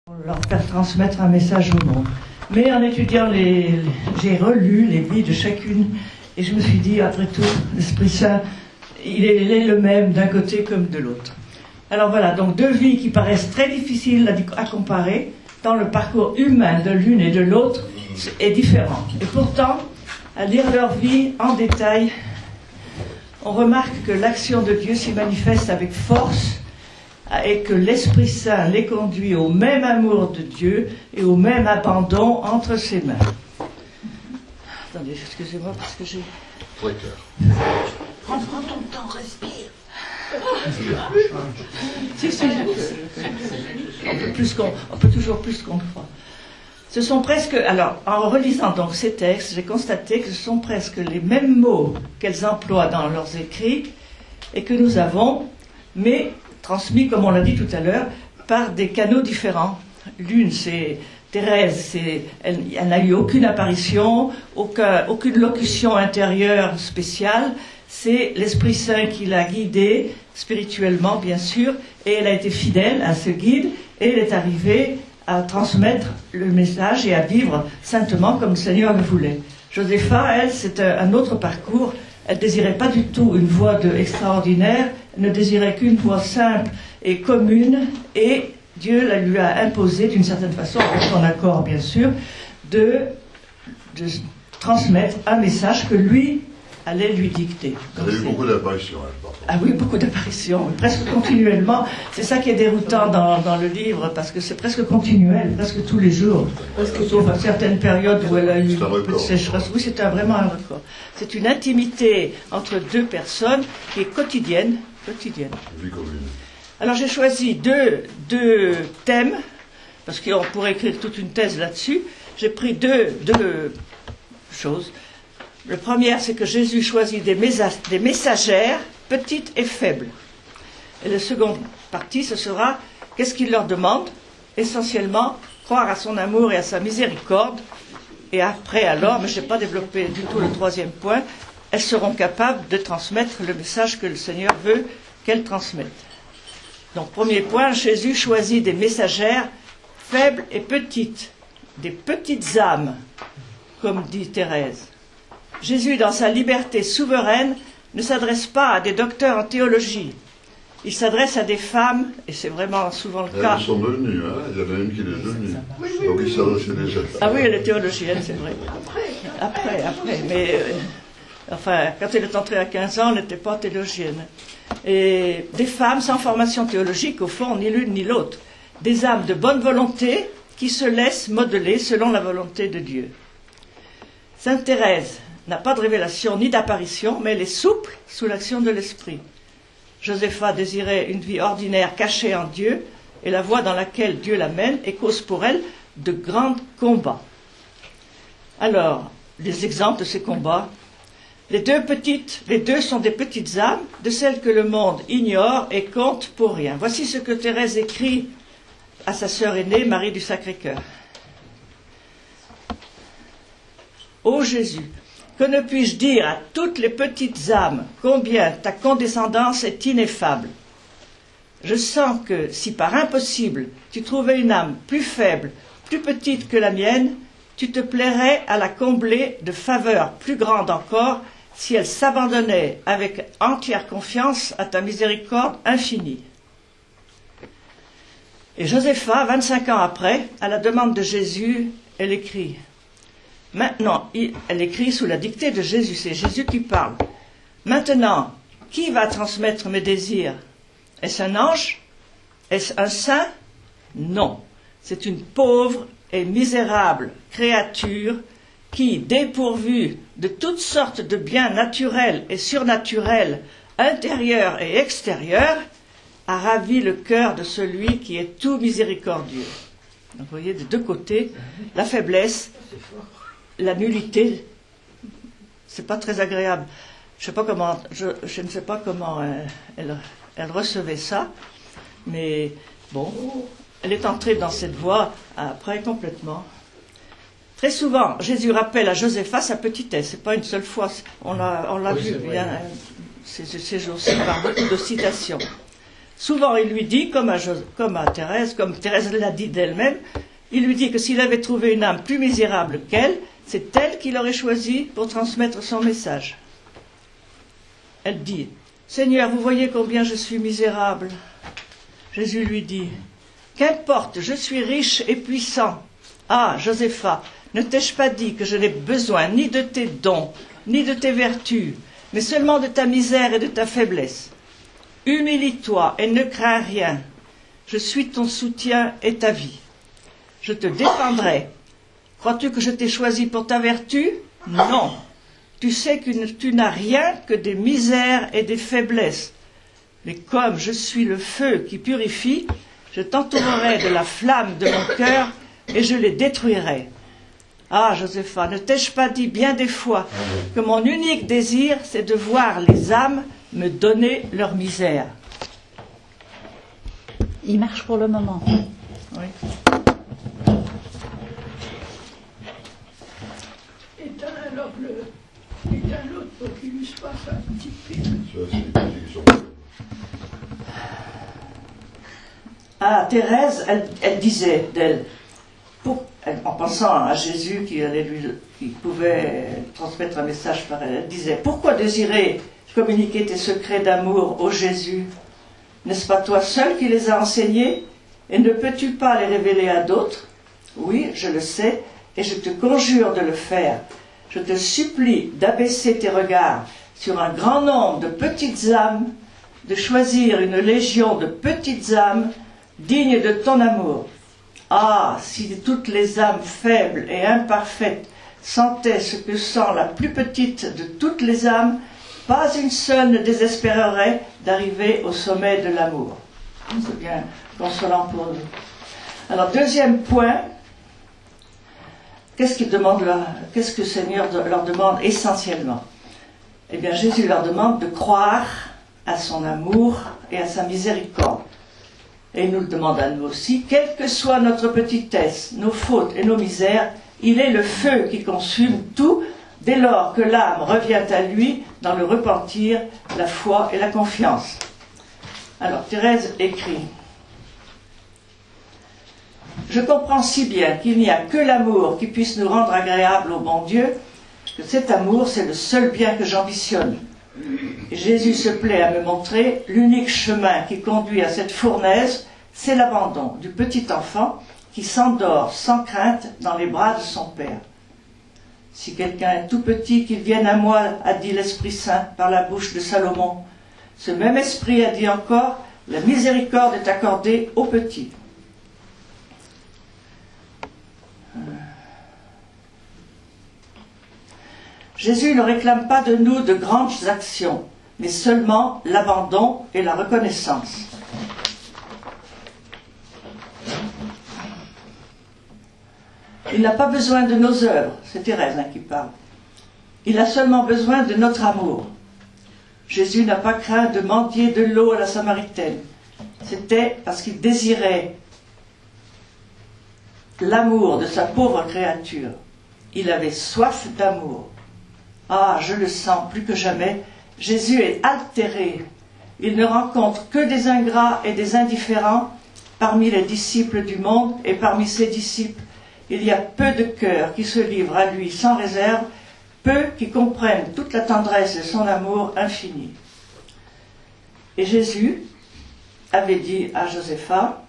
Leur faire transmettre un message au monde. Mais en étudiant j'ai relu les vies de chacune et je me suis dit, après tout, l'Esprit Saint, il est le même d'un côté comme de l'autre. Alors voilà, donc deux vies qui paraissent très difficiles à comparer, tant le parcours humain de l'une et de l'autre est différent. Et pourtant, à lire leur vie en détail, on remarque que l'action de Dieu s'y manifeste avec force et que l'Esprit Saint les conduit au même amour de Dieu et au même abandon entre ses mains. Attendez, excusez-moi parce que j'ai... Très clair. Prends ton temps, respire. Si, on peut toujours plus qu'on croit. Ce sont presque... Alors, en relisant donc ces textes, j'ai constaté que ce sont presque les mêmes mots qu'elles emploient dans leurs écrits et que nous avons, mais transmis, comme on l'a dit tout à l'heure, par des canaux différents. L'une, c'est Thérèse, elle n'a eu aucune apparition, aucune locution intérieure spéciale. C'est l'Esprit Saint qui l'a guidée, spirituellement bien sûr, et elle a été fidèle à ce guide, et elle est arrivée à transmettre le message et à vivre saintement comme le Seigneur le voulait. Josépha, elle, c'est un autre parcours. Elle ne désirait pas du tout une voie extraordinaire, elle ne désirait qu'une voie simple et commune, et Dieu lui a imposé, d'une certaine façon, avec son accord bien sûr, de transmettre un message que lui allait lui dicter. Donc, elle a eu beaucoup d'apparitions, parfois. Ah oui, beaucoup d'apparitions, presque continuellement. C'est ça qui est déroutant dans le livre, parce que c'est presque continuel, presque tous les jours. Sauf à certaines périodes où elle a eu un peu de sécheresse. Oui, c'est vraiment un record. C'est une intimité entre deux personnes qui est quotidienne. Vie commune. Alors j'ai choisi deux thèmes, parce qu'on pourrait écrire toute une thèse là-dessus. J'ai pris deux choses. Le premier, c'est que Jésus choisit des messagères petites et faibles. Et la seconde partie, ce sera qu'est-ce qu'il leur demande? Essentiellement, croire à son amour et à sa miséricorde. Et après, alors, mais je n'ai pas développé du tout le troisième point, elles seront capables de transmettre le message que le Seigneur veut qu'elles transmettent. Donc, premier point, Jésus choisit des messagères faibles et petites, des petites âmes, comme dit Thérèse. Jésus, dans sa liberté souveraine, ne s'adresse pas à des docteurs en théologie. Il s'adresse à des femmes, et c'est vraiment souvent le cas. Elles sont devenues, hein. Il y en a une qui l'est devenue. Donc il s'adressait déjà. Ah oui, elle est théologienne, c'est vrai. Après. Mais, enfin, quand elle est entrée à 15 ans, elle n'était pas théologienne. Et des femmes sans formation théologique, au fond, ni l'une ni l'autre. Des âmes de bonne volonté qui se laissent modeler selon la volonté de Dieu. Sainte Thérèse n'a pas de révélation ni d'apparition, mais elle est souple sous l'action de l'Esprit. Josépha désirait une vie ordinaire cachée en Dieu, et la voie dans laquelle Dieu l'amène est cause pour elle de grands combats. Alors, les exemples de ces combats, les deux sont des petites âmes, de celles que le monde ignore et compte pour rien. Voici ce que Thérèse écrit à sa sœur aînée, Marie du Sacré-Cœur. Ô Jésus, que ne puis-je dire à toutes les petites âmes combien ta condescendance est ineffable. Je sens que, si par impossible tu trouvais une âme plus faible, plus petite que la mienne, tu te plairais à la combler de faveurs plus grandes encore, si elle s'abandonnait avec entière confiance à ta miséricorde infinie. Et Josépha, 25 ans après, à la demande de Jésus, elle écrit. Maintenant, elle écrit sous la dictée de Jésus, c'est Jésus qui parle. Maintenant, qui va transmettre mes désirs? Est-ce un ange? Est-ce un saint? Non, c'est une pauvre et misérable créature qui, dépourvue de toutes sortes de biens naturels et surnaturels, intérieurs et extérieurs, a ravi le cœur de celui qui est tout miséricordieux. Donc, vous voyez, des deux côtés, la faiblesse, la nullité, c'est pas très agréable. Je ne sais pas comment elle recevait ça, mais bon, elle est entrée dans cette voie après complètement. Très souvent, Jésus rappelle à Josépha sa petitesse. C'est pas une seule fois. On l'a vu bien ces jours-ci par beaucoup de citations. Souvent, il lui dit, comme Thérèse l'a dit d'elle-même, il lui dit que s'il avait trouvé une âme plus misérable qu'elle, c'est elle qu'il aurait choisi pour transmettre son message. Elle dit, « Seigneur, vous voyez combien je suis misérable. » Jésus lui dit, « Qu'importe, je suis riche et puissant. Ah, Josépha, ne t'ai-je pas dit que je n'ai besoin ni de tes dons, ni de tes vertus, mais seulement de ta misère et de ta faiblesse. Humilie-toi et ne crains rien. Je suis ton soutien et ta vie. Je te défendrai. Crois-tu que je t'ai choisi pour ta vertu? Non. Tu sais que tu n'as rien que des misères et des faiblesses. Mais comme je suis le feu qui purifie, je t'entourerai de la flamme de mon cœur et je les détruirai. Ah, Josépha, ne t'ai-je pas dit bien des fois que mon unique désir, c'est de voir les âmes me donner leur misère. » Il marche pour le moment. Oui. Éteins l'autre pour qu'il lui se passe un petit peu. Ça, c'est des petits qui sont... Ah, Thérèse, elle disait d'elle, en pensant à Jésus qui pouvait transmettre un message par elle, elle disait, « Pourquoi désirer communiquer tes secrets d'amour ô Jésus? N'est-ce pas toi seul qui les as enseignés? Et ne peux-tu pas les révéler à d'autres? Oui, je le sais, et je te conjure de le faire. Je te supplie d'abaisser tes regards sur un grand nombre de petites âmes, de choisir une légion de petites âmes dignes de ton amour. Ah, si toutes les âmes faibles et imparfaites sentaient ce que sent la plus petite de toutes les âmes, pas une seule ne désespérerait d'arriver au sommet de l'amour. » C'est bien consolant pour nous. Alors, deuxième point, qu'est-ce que le Seigneur leur demande essentiellement? Eh bien, Jésus leur demande de croire à son amour et à sa miséricorde. Et il nous le demande à nous aussi, quelle que soit notre petitesse, nos fautes et nos misères, il est le feu qui consume tout dès lors que l'âme revient à lui dans le repentir, la foi et la confiance. Alors Thérèse écrit, « Je comprends si bien qu'il n'y a que l'amour qui puisse nous rendre agréables au bon Dieu, que cet amour, c'est le seul bien que j'ambitionne. Et Jésus se plaît à me montrer l'unique chemin qui conduit à cette fournaise, c'est l'abandon du petit enfant qui s'endort sans crainte dans les bras de son Père. Si quelqu'un est tout petit, qu'il vienne à moi, a dit l'Esprit Saint par la bouche de Salomon. Ce même Esprit a dit encore, la miséricorde est accordée aux petits. » Jésus ne réclame pas de nous de grandes actions, mais seulement l'abandon et la reconnaissance. Il n'a pas besoin de nos œuvres, c'est Thérèse qui parle. Il a seulement besoin de notre amour. Jésus n'a pas craint de mendier de l'eau à la Samaritaine. C'était parce qu'il désirait l'amour de sa pauvre créature. Il avait soif d'amour. Ah, je le sens plus que jamais, Jésus est altéré. Il ne rencontre que des ingrats et des indifférents parmi les disciples du monde, et parmi ses disciples, il y a peu de cœurs qui se livrent à lui sans réserve, peu qui comprennent toute la tendresse de son amour infini. Et Jésus avait dit à Josépha,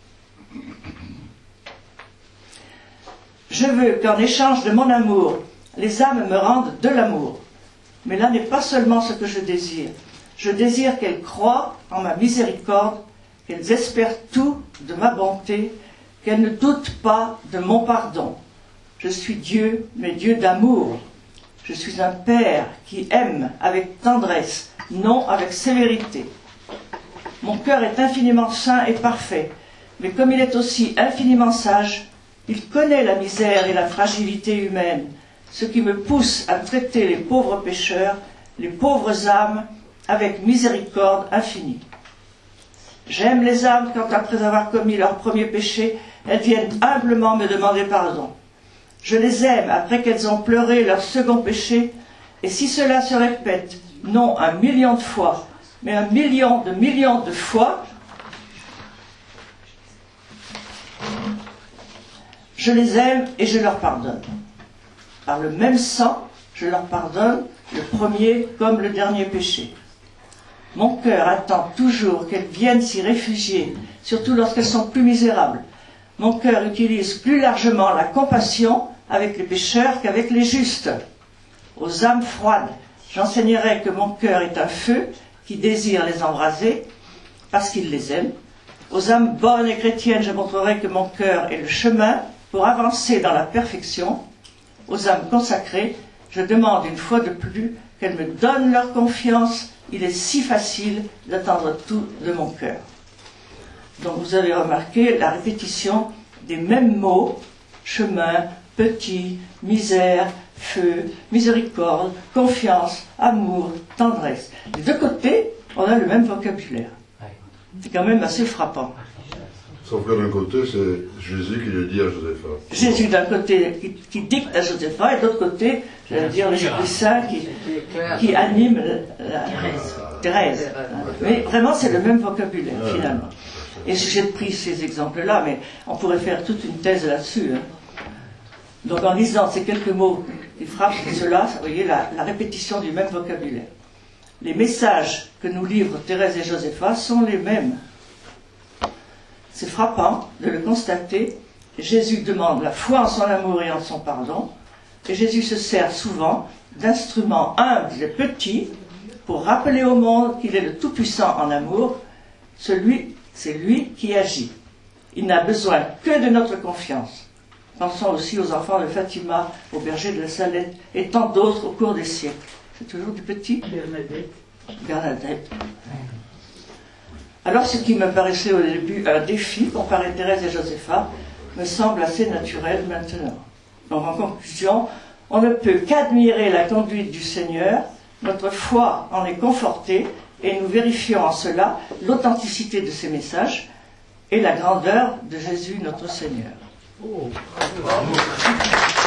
« Je veux qu'en échange de mon amour, les âmes me rendent de l'amour. Mais là n'est pas seulement ce que je désire. Je désire qu'elles croient en ma miséricorde, qu'elles espèrent tout de ma bonté, qu'elles ne doutent pas de mon pardon. Je suis Dieu, mais Dieu d'amour. Je suis un Père qui aime avec tendresse, non avec sévérité. Mon cœur est infiniment saint et parfait, mais comme il est aussi infiniment sage, il connaît la misère et la fragilité humaine, ce qui me pousse à traiter les pauvres pécheurs, les pauvres âmes, avec miséricorde infinie. J'aime les âmes quand, après avoir commis leur premier péché, elles viennent humblement me demander pardon. Je les aime après qu'elles ont pleuré leur second péché, et si cela se répète, non 1 million de fois, mais 1 million de fois, Je les aime et je leur pardonne. Par le même sang, je leur pardonne le premier comme le dernier péché. Mon cœur attend toujours qu'elles viennent s'y réfugier, surtout lorsqu'elles sont plus misérables. Mon cœur utilise plus largement la compassion avec les pécheurs qu'avec les justes. Aux âmes froides, j'enseignerai que mon cœur est un feu qui désire les embraser parce qu'il les aime. Aux âmes bonnes et chrétiennes, je montrerai que mon cœur est le chemin pour avancer dans la perfection. Aux âmes consacrées, je demande une fois de plus qu'elles me donnent leur confiance. Il est si facile d'attendre tout de mon cœur. Donc vous avez remarqué la répétition des mêmes mots, chemin, petit, misère, feu, miséricorde, confiance, amour, tendresse. Des deux côtés, on a le même vocabulaire. C'est quand même assez frappant. Sauf que d'un côté, c'est Jésus qui le dit à Josépha. Jésus d'un côté qui dicte à Josépha, et de l'autre côté, j'allais dire l'Esprit Saint qui anime Thérèse. Mais vraiment, c'est le même vocabulaire, finalement. Et j'ai pris ces exemples-là, mais on pourrait faire toute une thèse là-dessus. Donc en lisant ces quelques mots qui frappent cela, vous voyez la répétition du même vocabulaire. Les messages que nous livrent Thérèse et Josépha sont les mêmes. C'est frappant de le constater. Jésus demande la foi en son amour et en son pardon, et Jésus se sert souvent d'instruments humbles et petits pour rappeler au monde qu'il est le Tout-Puissant en amour. C'est lui qui agit. Il n'a besoin que de notre confiance. Pensons aussi aux enfants de Fatima, au berger de la Salette, et tant d'autres au cours des siècles. C'est toujours du petit. Bernadette. Alors ce qui me paraissait au début un défi, comparer Thérèse et Josépha, me semble assez naturel maintenant. Donc en conclusion, on ne peut qu'admirer la conduite du Seigneur, notre foi en est confortée, et nous vérifions en cela l'authenticité de ses messages et la grandeur de Jésus notre Seigneur. Oh, bravo.